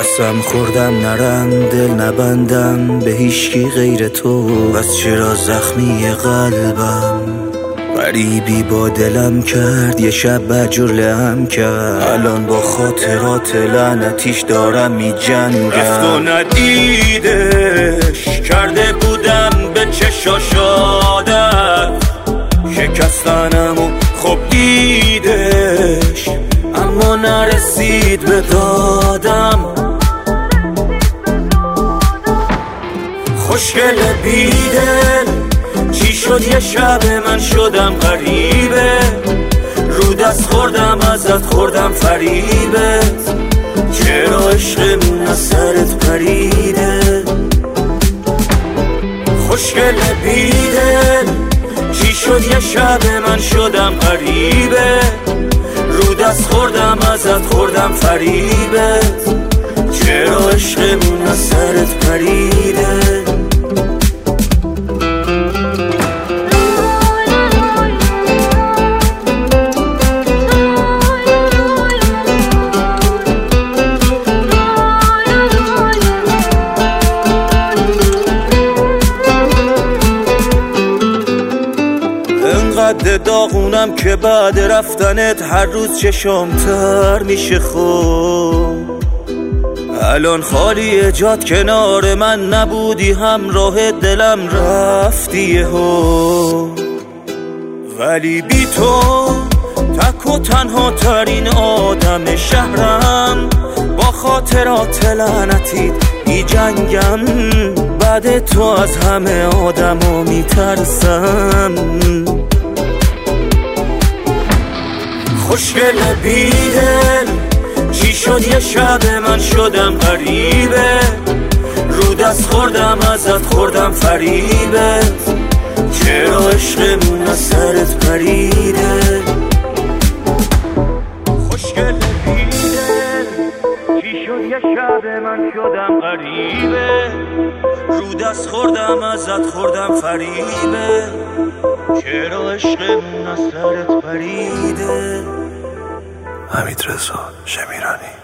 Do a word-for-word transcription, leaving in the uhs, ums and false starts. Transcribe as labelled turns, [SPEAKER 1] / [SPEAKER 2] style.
[SPEAKER 1] قسم خوردم نرم دل نبندم به هیچکی غیر تو، بس چرا زخمی قلبم غریبی با دلم کرد، یه شب بجور لهم کرد، الان با خاطرات لعنتیش دارم می جنگم. رفت و ندیدش کرده بودم به چشاش عادت، شکستنم و خب دیدش اما نرسید به دادم. خوشگل بیدل چی شد یه شب من شدم غریبه، رو دست خوردم ازت خوردم فریبت، چرا عشقمون از سرت پریده. خوشگل بیدل چی شد یه شب من شدم غریبه، رو دست خوردم ازت خوردم فریبت، چرا عشقمون از سرت پریده. انقدر داغونم که بعد رفتنت هر روز چشام تر میشه. خوب الان خالی جات کنار من نبودی، همراه دلم رفتی هو، ولی بی تو تک و تنها ترین آدم شهرم، با خاطرات لعنتیت می جنگم، بعد تو از همه آدما میترسم. خوشگل بیدل چی شد یه شب من شدم غریبه، رو دست خوردم ازت خوردم فریبت، چرا عشقمون از سرت پریده. خوشگل بیدل چی شد یه شب من شدم غریبه، رو دست خوردم ازت خوردم فریبت، چرا عشقمون از سرت پریده. حمیدرضا شمیرانی.